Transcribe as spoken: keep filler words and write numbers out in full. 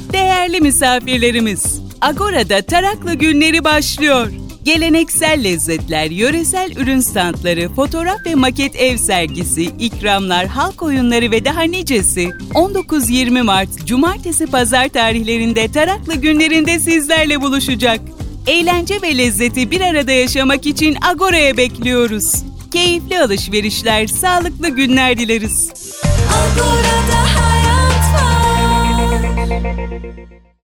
Değerli misafirlerimiz, Agora'da Taraklı Günleri başlıyor. Geleneksel lezzetler, yöresel ürün standları, fotoğraf ve maket ev sergisi, ikramlar, halk oyunları ve daha nicesi on dokuz yirmi Mart Cumartesi Pazar tarihlerinde Taraklı Günlerinde sizlerle buluşacak. Eğlence ve lezzeti bir arada yaşamak için Agora'ya bekliyoruz. Keyifli alışverişler, sağlıklı günler dileriz. Agora'da